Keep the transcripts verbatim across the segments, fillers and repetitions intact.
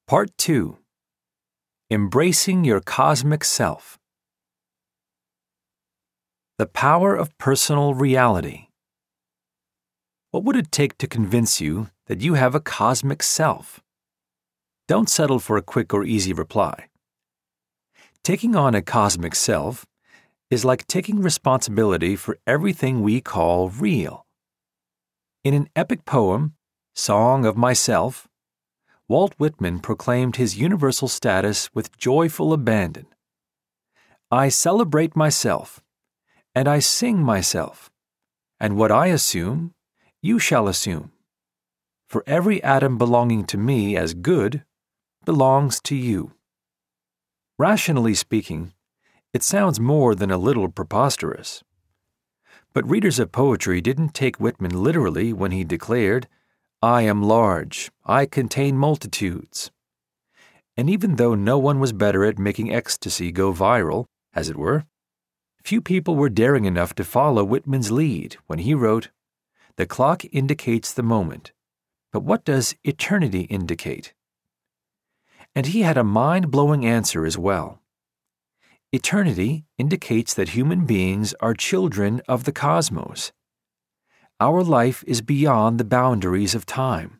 Part two. Embracing Your Cosmic Self. The Power of Personal Reality. What would it take to convince you that you have a cosmic self? Don't settle for a quick or easy reply. Taking on a cosmic self is like taking responsibility for everything we call real. In an epic poem, Song of Myself, Walt Whitman proclaimed his universal status with joyful abandon. I celebrate myself, and I sing myself, and what I assume, you shall assume. For every atom belonging to me as good belongs to you. Rationally speaking, it sounds more than a little preposterous. But readers of poetry didn't take Whitman literally when he declared, I am large, I contain multitudes. And even though no one was better at making ecstasy go viral, as it were, few people were daring enough to follow Whitman's lead when he wrote, The clock indicates the moment, but what does eternity indicate? And he had a mind-blowing answer as well. Eternity indicates that human beings are children of the cosmos. Our life is beyond the boundaries of time.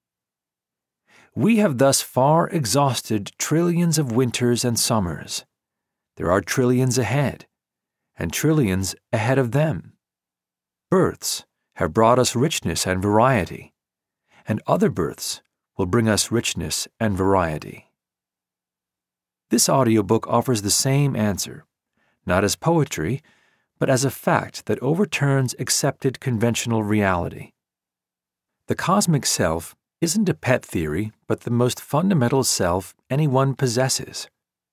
We have thus far exhausted trillions of winters and summers. There are trillions ahead, and trillions ahead of them. Births have brought us richness and variety, and other births will bring us richness and variety. This audiobook offers the same answer, not as poetry, but as a fact that overturns accepted conventional reality. The cosmic self isn't a pet theory, but the most fundamental self anyone possesses.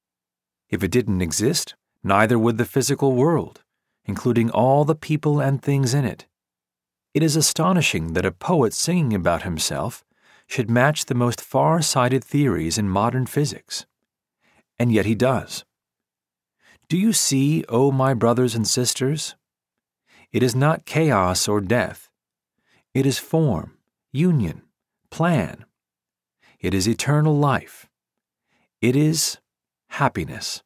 If it didn't exist, neither would the physical world, including all the people and things in it. It is astonishing that a poet singing about himself should match the most far-sighted theories in modern physics. And yet he does. Do you see, O my brothers and sisters? It is not chaos or death. It is form, union, plan. It is eternal life. It is happiness.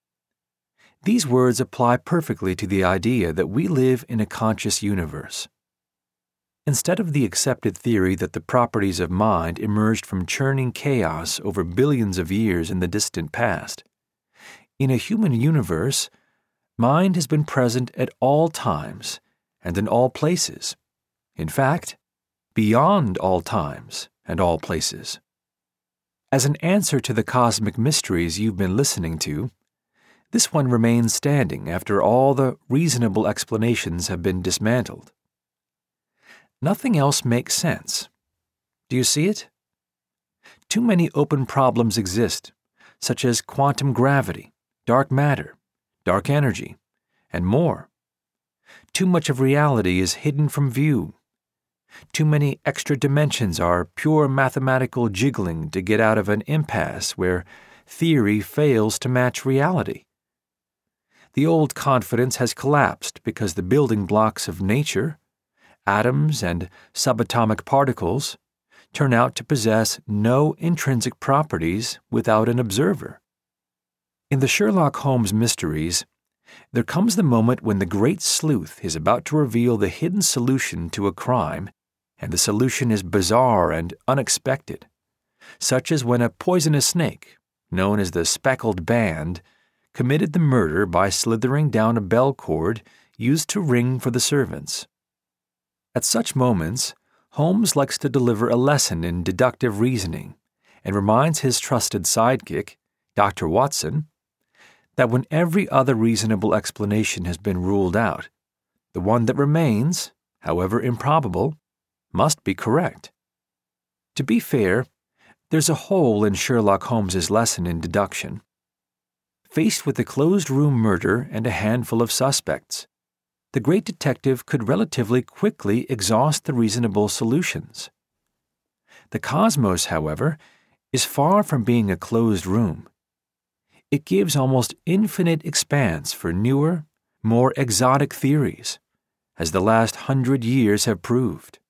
These words apply perfectly to the idea that we live in a conscious universe. Instead of the accepted theory that the properties of mind emerged from churning chaos over billions of years in the distant past, in a human universe, mind has been present at all times and in all places. In fact, beyond all times and all places. As an answer to the cosmic mysteries you've been listening to, this one remains standing after all the reasonable explanations have been dismantled. Nothing else makes sense. Do you see it? Too many open problems exist, such as quantum gravity, dark matter, dark energy, and more. Too much of reality is hidden from view. Too many extra dimensions are pure mathematical jiggling to get out of an impasse where theory fails to match reality. The old confidence has collapsed because the building blocks of nature, atoms and subatomic particles, turn out to possess no intrinsic properties without an observer. In the Sherlock Holmes mysteries, there comes the moment when the great sleuth is about to reveal the hidden solution to a crime, and the solution is bizarre and unexpected, such as when a poisonous snake, known as the speckled band, committed the murder by slithering down a bell cord used to ring for the servants. At such moments, Holmes likes to deliver a lesson in deductive reasoning and reminds his trusted sidekick, Doctor Watson, that when every other reasonable explanation has been ruled out, the one that remains, however improbable, must be correct. To be fair, there's a hole in Sherlock Holmes's lesson in deduction. Faced with a closed-room murder and a handful of suspects, the great detective could relatively quickly exhaust the reasonable solutions. The cosmos, however, is far from being a closed room. It gives almost infinite expanse for newer, more exotic theories, as the last hundred years have proved.